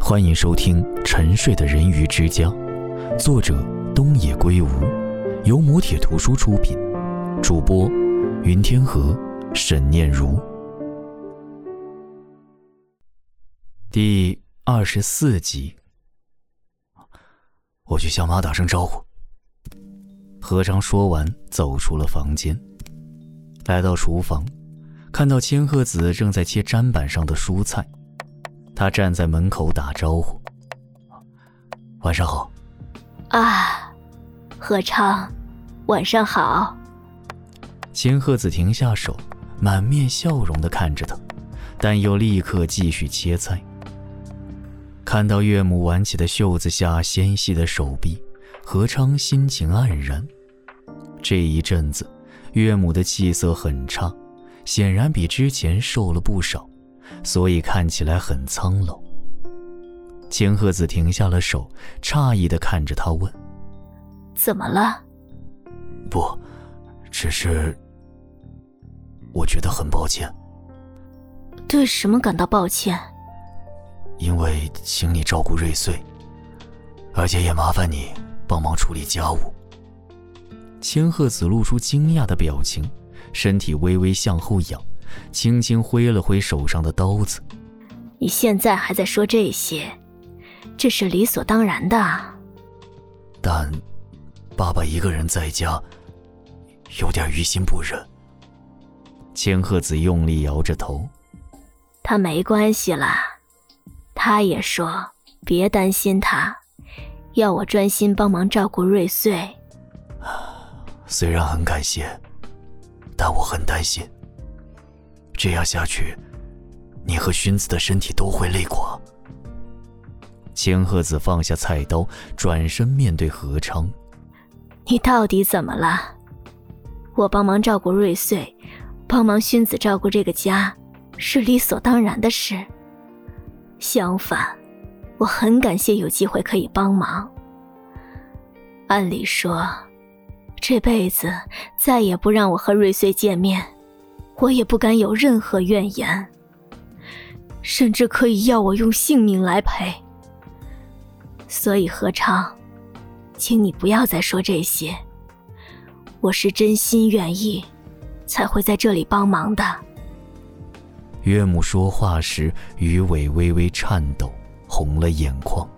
欢迎收听《沉睡的人鱼之家》，作者东野圭吾，由摩铁图书出品，主播云天河、沈念如。第24集。我去向妈打声招呼。何昌说完走出了房间，来到厨房，看到千鹤子正在切砧板上的蔬菜，他站在门口打招呼：晚上好。 啊，何昌，晚上好。 千鹤子停下手，满面笑容地看着他，但又立刻继续切菜。看到岳母挽起的袖子下纤细的手臂，何昌心情黯然。这一阵子岳母的气色很差，显然比之前瘦了不少，所以看起来很苍老。千鹤子停下了手，诧异地看着他问： 怎么了？ 不，只是我觉得很抱歉。 对什么感到抱歉？ 因为请你照顾瑞穗，而且也麻烦你帮忙处理家务。千鹤子露出惊讶的表情，身体微微向后仰，轻轻挥了挥手上的刀子。 你现在还在说这些，这是理所当然的。 但爸爸一个人在家，有点于心不忍。千鹤子用力摇着头。 他没关系啦，他也说别担心他，要我专心帮忙照顾瑞穗。 虽然很感谢，但我很担心，这样下去你和薰子的身体都会累垮。千鹤子放下菜刀，转身面对何昌。 你到底怎么了？我帮忙照顾瑞穗，帮忙薰子照顾这个家，是理所当然的事。相反，我很感谢有机会可以帮忙。按理说，这辈子再也不让我和瑞穗见面，我也不敢有任何怨言，甚至可以要我用性命来赔。所以何昌，请你不要再说这些，我是真心愿意才会在这里帮忙的。 岳母说话时鱼尾微微颤抖，红了眼眶。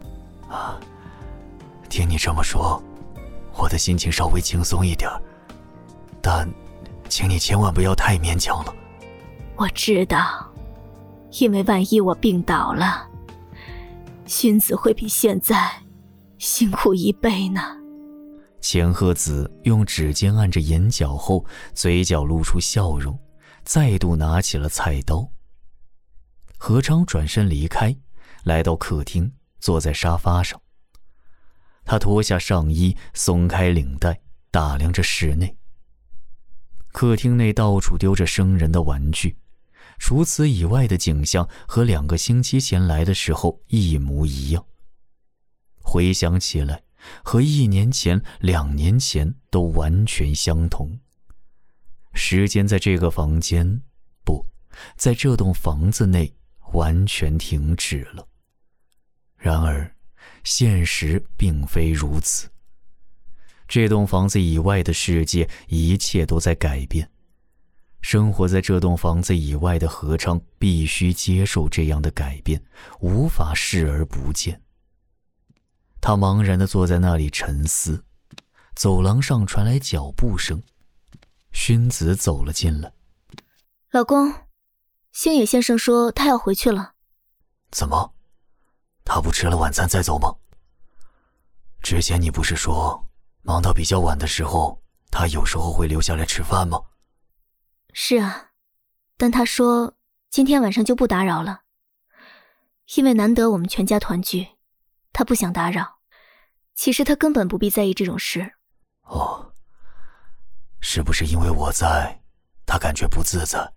听你这么说，我的心情稍微轻松一点，但请你千万不要太勉强了。 我知道，因为万一我病倒了，薰子会比现在辛苦1倍呢。 千鹤子用指尖按着眼角后，嘴角露出笑容，再度拿起了菜刀。何昌转身离开，来到客厅，坐在沙发上。他脱下上衣，松开领带，打量着室内。客厅内到处丢着生人的玩具，除此以外的景象和2个星期前来的时候一模一样。回想起来，和1年前、2年前都完全相同。时间在这个房间，不，在这栋房子内完全停止了。然而现实并非如此，这栋房子以外的世界一切都在改变。生活在这栋房子以外的何昌必须接受这样的改变，无法视而不见。他茫然地坐在那里沉思，走廊上传来脚步声，薰子走了进来。 老公，星野先生说他要回去了。 怎么？他不吃了晚餐再走吗？之前你不是说忙到比较晚的时候，他有时候会留下来吃饭吗？ 是啊，但他说今天晚上就不打扰了，因为难得我们全家团聚，他不想打扰。其实他根本不必在意这种事。 哦，是不是因为我在，他感觉不自在？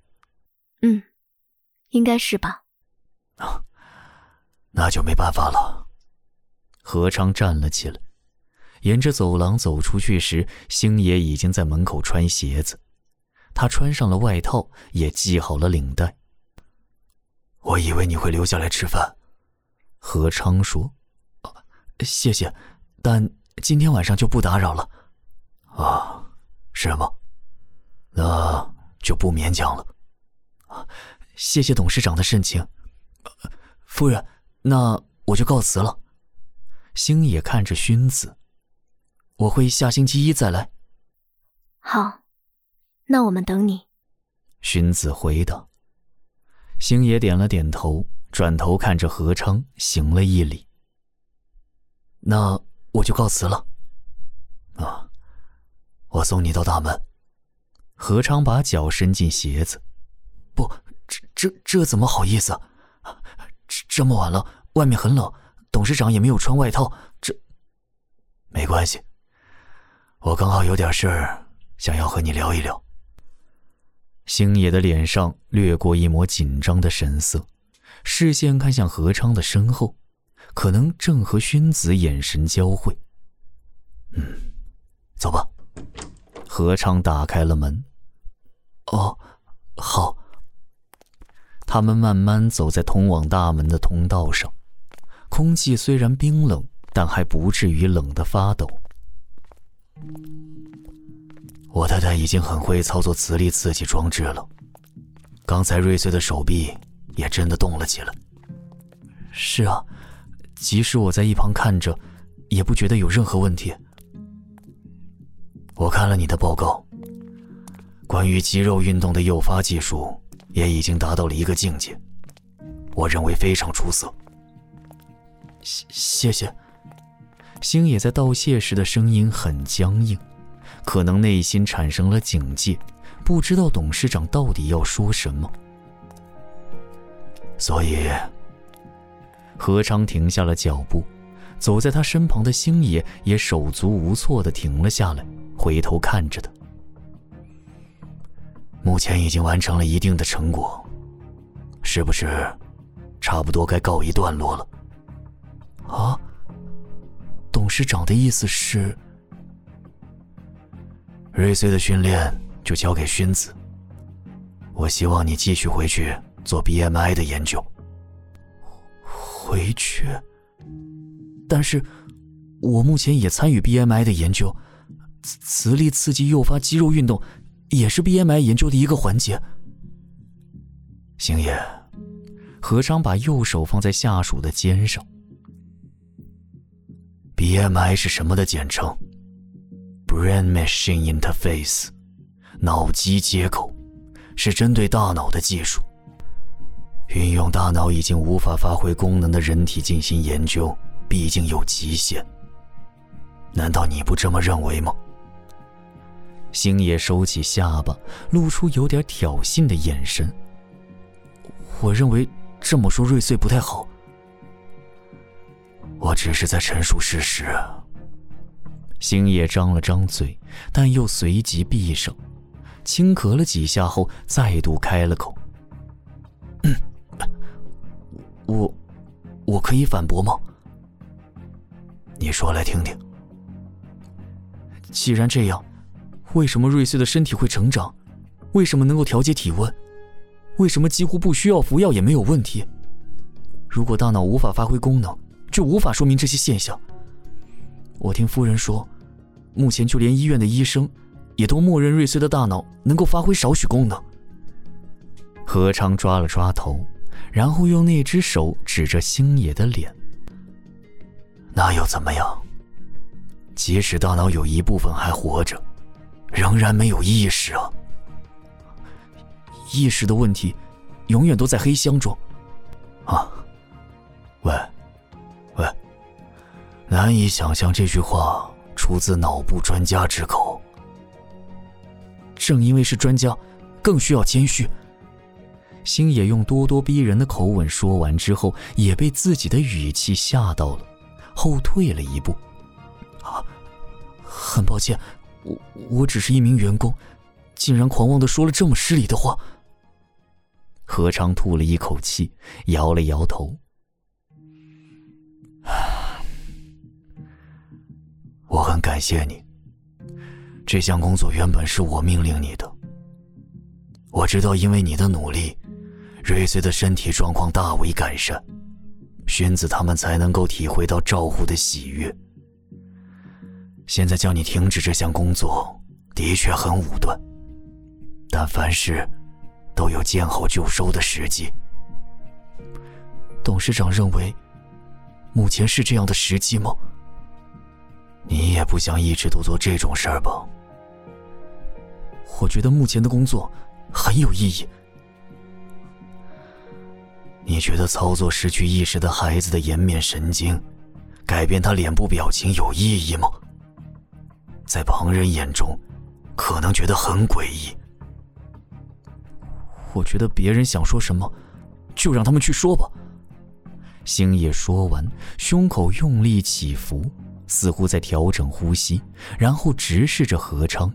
应该是吧。 那就没办法了。何昌站了起来，沿着走廊走出去时，星爷已经在门口穿鞋子。他穿上了外套，也系好了领带。我以为你会留下来吃饭， 何昌说：“谢谢，但今天晚上就不打扰了。”啊，是吗？那就不勉强了。谢谢董事长的盛情。夫人，那我就告辞了。星野看着薰子，我会下星期一再来。 好，那我们等你。 薰子回答。星野点了点头，转头看着何昌行了一礼。那我就告辞了。啊，我送你到大门。何昌把脚伸进鞋子。不，这怎么好意思？这么晚了，外面很冷，董事长也没有穿外套，这……没关系，我刚好有点事儿，想要和你聊一聊。星野的脸上掠过一抹紧张的神色，视线看向何昌的身后，可能正和薰子眼神交汇。走吧。何昌打开了门。哦，好。他们慢慢走在通往大门的通道上，空气虽然冰冷，但还不至于冷得发抖。我太太已经很会操作磁力刺激装置了，刚才瑞穗的手臂也真的动了起来。是啊，即使我在一旁看着，也不觉得有任何问题。我看了你的报告，关于肌肉运动的诱发技术也已经达到了一个境界，我认为非常出色。谢谢。星野在道谢时的声音很僵硬，可能内心产生了警戒，不知道董事长到底要说什么。所以，何昌停下了脚步，走在他身旁的星野也手足无措地停了下来，回头看着他。目前已经完成了一定的成果，是不是差不多该告一段落了？啊？董事长的意思是，瑞穗的训练就交给薰子，我希望你继续回去做 BMI 的研究。回去？但是我目前也参与 BMI 的研究，磁力刺激诱发肌肉运动也是 BMI 研究的一个环节。星野，何昌把右手放在下属的肩上。BMI 是什么的简称？ Brain Machine Interface， 脑机接口，是针对大脑的技术。运用大脑已经无法发挥功能的人体进行研究，毕竟有极限。难道你不这么认为吗？星野收起下巴，露出有点挑衅的眼神。我认为这么说瑞穗不太好。我只是在陈述事实。星野张了张嘴，但又随即闭上，轻咳了几下后再度开了口。我可以反驳吗？你说来听听。既然这样，为什么瑞穗的身体会成长？为什么能够调节体温？为什么几乎不需要服药也没有问题？如果大脑无法发挥功能，就无法说明这些现象。我听夫人说，目前就连医院的医生也都默认瑞穗的大脑能够发挥少许功能。何昌抓了抓头，然后用那只手指着星野的脸。那又怎么样？即使大脑有一部分还活着，仍然没有意识啊。意识的问题永远都在黑箱中。啊，喂，难以想象这句话出自脑部专家之口。正因为是专家，更需要谦虚。星野用咄咄逼人的口吻说完之后，也被自己的语气吓到了，后退了一步。很抱歉，我只是一名员工，竟然狂妄地说了这么失礼的话。何昌吐了一口气，摇了摇头。我很感谢你，这项工作原本是我命令你的。我知道因为你的努力，瑞穗的身体状况大为改善， 薰子他们才能够体会到照护的喜悦。现在叫你停止这项工作，的确很武断，但凡事都有见好就收的时机。 董事长认为，目前是这样的时机吗？ 你也不想一直都做这种事儿吧？ 我觉得目前的工作很有意义。 你觉得操作失去意识的孩子的颜面神经，改变他脸部表情有意义吗？在旁人眼中，可能觉得很诡异。 我觉得别人想说什么，就让他们去说吧。 星野说完，胸口用力起伏，似乎在调整呼吸，然后直视着何昌。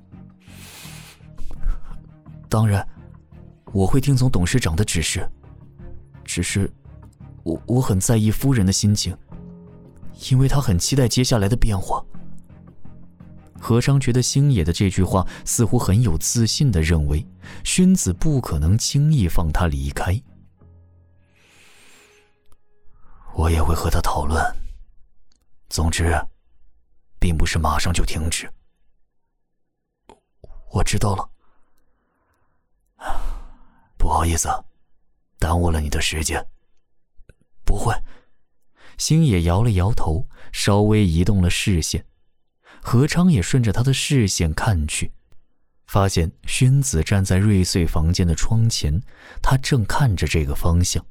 当然，我会听从董事长的指示。只是，我很在意夫人的心情，因为她很期待接下来的变化。 何昌觉得星野的这句话似乎很有自信地认为，薰子不可能轻易放他离开。我也会和他讨论。总之，并不是马上就停止。 我知道了。 不好意思，耽误了你的时间。 不会。 星野摇了摇头，稍微移动了视线。何昌也顺着他的视线看去，发现薰子站在瑞穗房间的窗前，他正看着这个方向。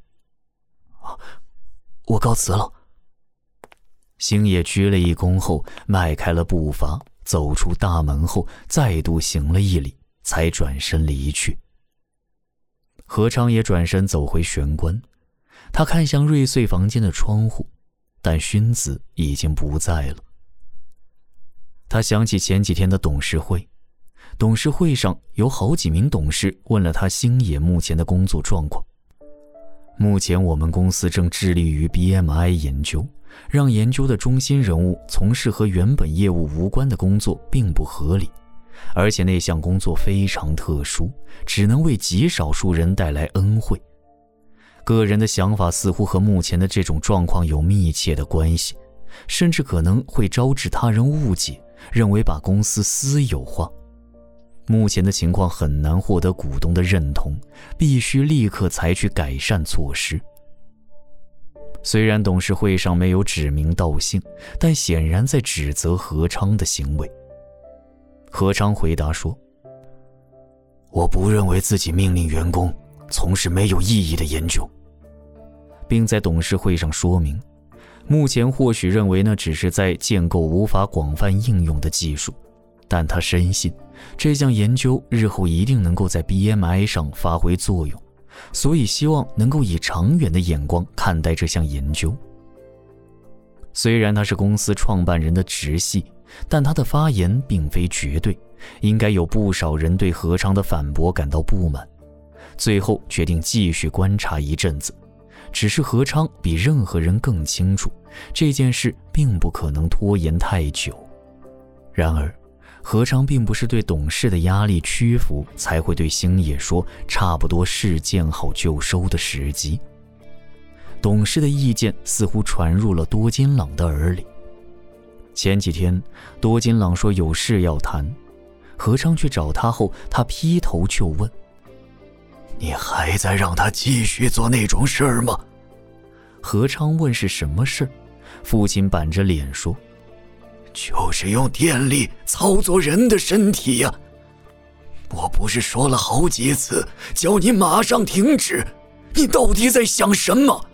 我告辞了。 星野鞠了一躬后，迈开了步伐，走出大门后，再度行了一礼，才转身离去。何昌也转身走回玄关，他看向瑞穗房间的窗户，但薰子已经不在了。他想起前几天的董事会，董事会上有好几名董事问了他星野目前的工作状况。目前我们公司正致力于 BMI 研究，让研究的中心人物从事和原本业务无关的工作并不合理，而且那项工作非常特殊，只能为极少数人带来恩惠。个人的想法似乎和目前的这种状况有密切的关系，甚至可能会招致他人误解，认为把公司私有化。目前的情况很难获得股东的认同，必须立刻采取改善措施。虽然董事会上没有指名道姓，但显然在指责何昌的行为。何昌回答说：我不认为自己命令员工从事没有意义的研究，并在董事会上说明，目前或许认为那只是在建构无法广泛应用的技术，但他深信这项研究日后一定能够在 BMI 上发挥作用，所以希望能够以长远的眼光看待这项研究。虽然他是公司创办人的直系，但他的发言并非绝对，应该有不少人对何昌的反驳感到不满。最后决定继续观察一阵子，只是何昌比任何人更清楚，这件事并不可能拖延太久。然而何昌并不是对董事的压力屈服，才会对星野说差不多是见好就收的时机。董事的意见似乎传入了多金朗的耳里。前几天多金朗说有事要谈，何昌去找他后，他劈头就问：你还在让他继续做那种事儿吗？何昌问是什么事儿，父亲板着脸说：就是用电力操作人的身体呀！我不是说了好几次，叫你马上停止，你到底在想什么？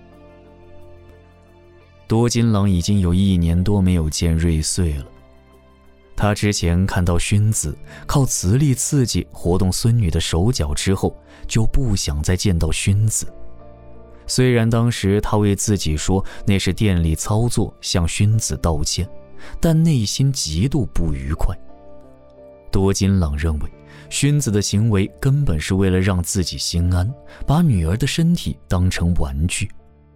多金朗已经有1年多没有见瑞穗了。他之前看到薰子靠磁力刺激活动孙女的手脚之后，就不想再见到薰子。虽然当时他为自己说那是电力操作，向薰子道歉，但内心极度不愉快。多金朗认为薰子的行为根本是为了让自己心安，把女儿的身体当成玩具。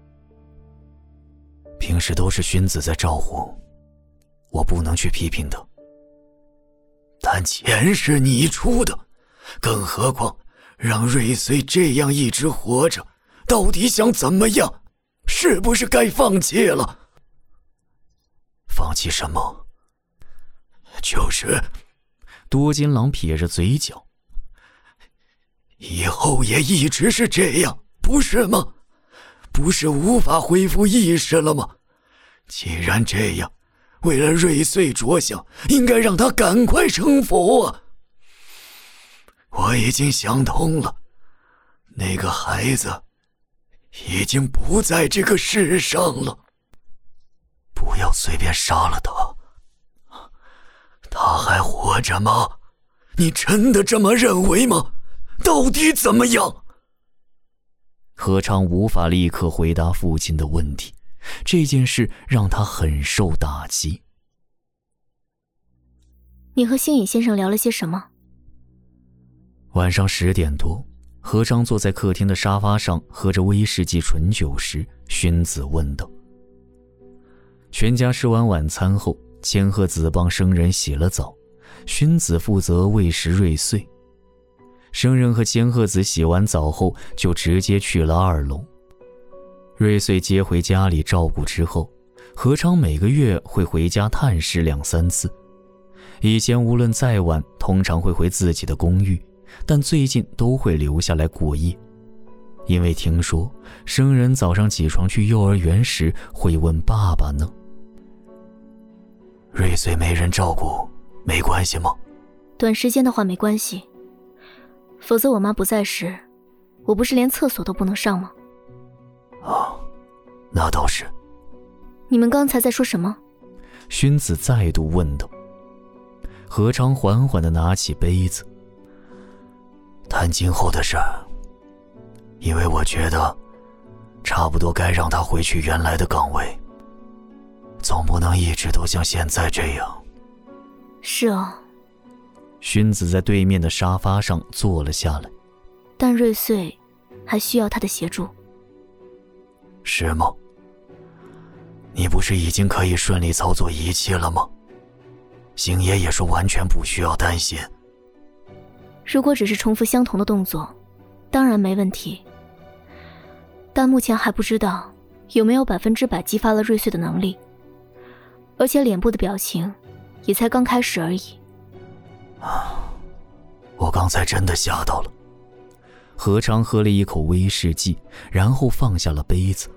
平时都是薰子在照顾，我不能去批评她，但钱是你出的，更何况让瑞穗这样一直活着，到底想怎么样？ 是不是该放弃了？放弃什么？就是多金狼撇着嘴角， 以后也一直是这样，不是吗？不是无法恢复意识了吗？既然这样，为了瑞穗着想，应该让他赶快成佛啊！我已经想通了，那个孩子已经不在这个世上了。不要随便杀了他。他还活着吗？你真的这么认为吗？到底怎么样？ 何昌无法立刻回答父亲的问题，这件事让他很受打击。 你和星野先生聊了些什么？ 晚上10点多，何昌坐在客厅的沙发上喝着威士忌纯酒时，薰子问道。全家吃完晚餐后，千鹤子帮生人洗了澡，薰子负责喂食瑞穗。生人和千鹤子洗完澡后就直接去了2楼。瑞穗接回家里照顾之后，何昌每个月会回家探视2、3次。以前无论再晚，通常会回自己的公寓，但最近都会留下来过夜。因为听说生人早上起床去幼儿园时会问爸爸呢。 瑞穗没人照顾，没关系吗？ 短时间的话没关系，否则我妈不在时，我不是连厕所都不能上吗？ 那倒是。 你们刚才在说什么？ 薰子再度问道。何昌缓缓地拿起杯子。 谈今后的事儿，因为我觉得差不多该让他回去原来的岗位，总不能一直都像现在这样。 是啊。 薰子在对面的沙发上坐了下来。 但瑞穗还需要他的协助。 是吗？你不是已经可以顺利操作仪器了吗？星爷也说完全不需要担心。 如果只是重复相同的动作，当然没问题。但目前还不知道有没有100%激发了瑞穗的能力，而且脸部的表情也才刚开始而已。 我刚才真的吓到了。 何昌喝了一口威士忌，然后放下了杯子。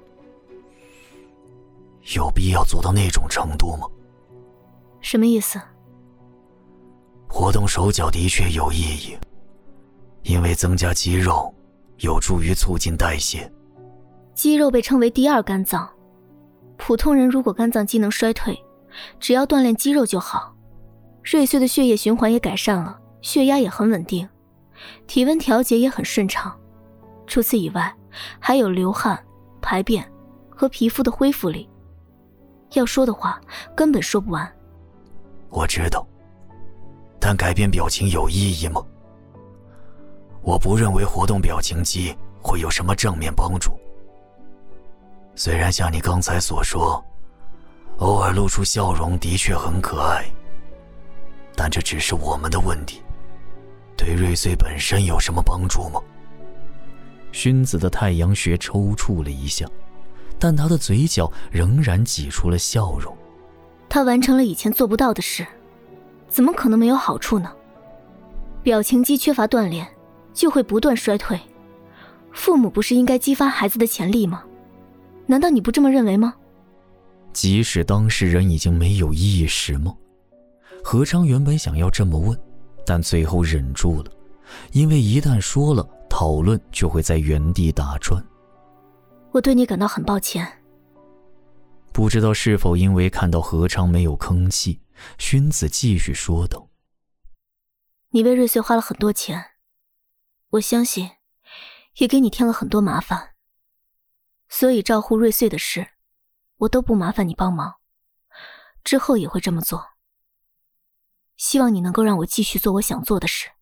有必要做到那种程度吗？ 什么意思？ 活动手脚的确有意义，因为增加肌肉有助于促进代谢。 肌肉被称为第2肝脏，普通人如果肝脏机能衰退，只要锻炼肌肉就好。瑞穗的血液循环也改善了，血压也很稳定，体温调节也很顺畅。除此以外，还有流汗、排便和皮肤的恢复力。要说的话，根本说不完。 我知道，但改变表情有意义吗？我不认为活动表情肌会有什么正面帮助。虽然像你刚才所说，偶尔露出笑容的确很可爱，但这只是我们的问题，对瑞穗本身有什么帮助吗？ 薰子的太阳穴抽搐了一下，但他的嘴角仍然挤出了笑容。 他完成了以前做不到的事，怎么可能没有好处呢？表情肌缺乏锻炼，就会不断衰退。父母不是应该激发孩子的潜力吗？难道你不这么认为吗？ 即使当事人已经没有意识吗？何昌原本想要这么问，但最后忍住了，因为一旦说了，讨论就会在原地打转。 我对你感到很抱歉。 不知道是否因为看到何昌没有吭气，薰子继续说道： 你为瑞穗花了很多钱，我相信也给你添了很多麻烦，所以照顾瑞穗的事我都不麻烦你帮忙，之后也会这么做。希望你能够让我继续做我想做的事。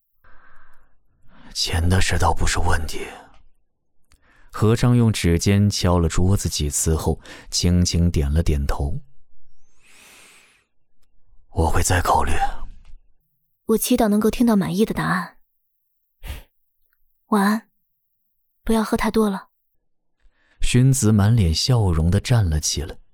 钱的事倒不是问题。 何昌用指尖敲了桌子几次后，轻轻点了点头。 我会再考虑。 我祈祷能够听到满意的答案。晚安，不要喝太多了。 薰子满脸笑容地站了起来。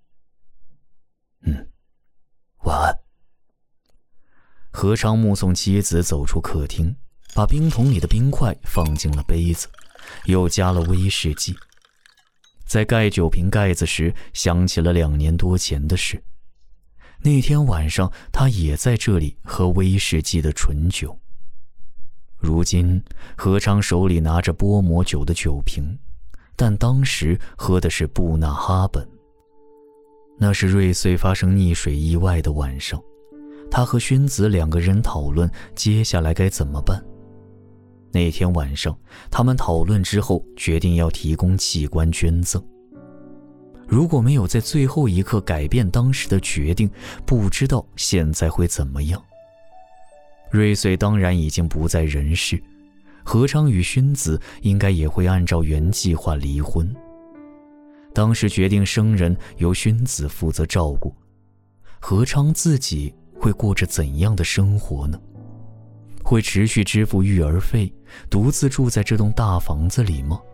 晚安。 何昌目送妻子走出客厅，把冰桶里的冰块放进了杯子，又加了威士忌。在盖酒瓶盖子时，想起了2年多前的事。那天晚上，他也在这里喝威士忌的纯酒。如今，何昌手里拿着波摩酒的酒瓶，但当时喝的是布纳哈本。那是瑞穗发生溺水意外的晚上，他和薰子2个人讨论接下来该怎么办。那天晚上，他们讨论之后决定要提供器官捐赠。如果没有在最后一刻改变当时的决定，不知道现在会怎么样。瑞穗当然已经不在人世，何昌与薰子应该也会按照原计划离婚。当时决定生人由薰子负责照顾，何昌自己会过着怎样的生活呢？会持续支付育儿费，独自住在这栋大房子里吗？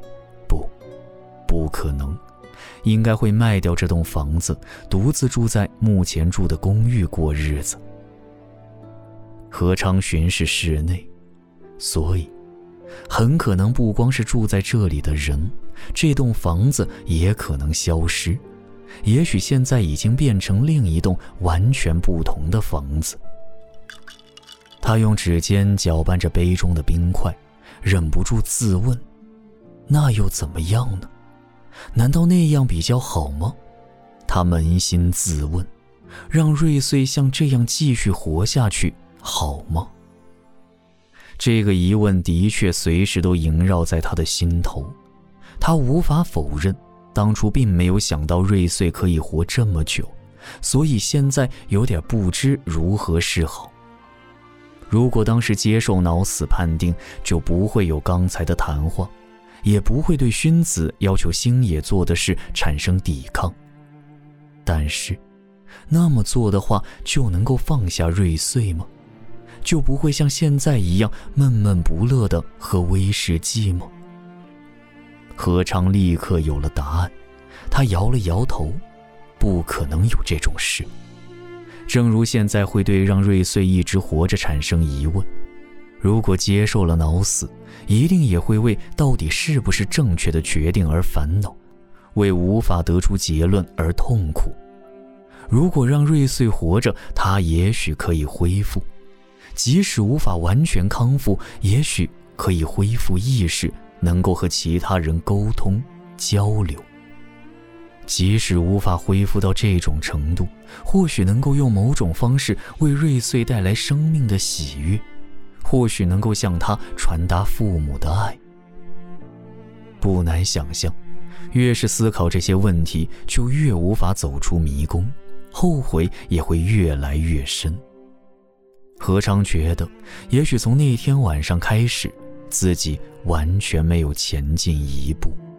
不可能，应该会卖掉这栋房子，独自住在目前住的公寓过日子。何昌巡视室内，所以很可能不光是住在这里的人，这栋房子也可能消失，也许现在已经变成另一栋完全不同的房子。他用指尖搅拌着杯中的冰块，忍不住自问，那又怎么样呢？难道那样比较好吗？他扪心自问，让瑞穗像这样继续活下去好吗？这个疑问的确随时都萦绕在他的心头。他无法否认，当初并没有想到瑞穗可以活这么久，所以现在有点不知如何是好。如果当时接受脑死判定，就不会有刚才的谈话，也不会对薰子要求星野做的事产生抵抗。但是那么做的话，就能够放下瑞穗吗？就不会像现在一样闷闷不乐地喝威士忌吗？何昌立刻有了答案，他摇了摇头，不可能有这种事。正如现在会对让瑞穗一直活着产生疑问，如果接受了脑死，一定也会为到底是不是正确的决定而烦恼，为无法得出结论而痛苦。如果让瑞穗活着，他也许可以恢复，即使无法完全康复，也许可以恢复意识，能够和其他人沟通交流。即使无法恢复到这种程度，或许能够用某种方式为瑞穗带来生命的喜悦，或许能够向他传达父母的爱。不难想象，越是思考这些问题，就越无法走出迷宫，后悔也会越来越深。何昌觉得，也许从那天晚上开始，自己完全没有前进一步。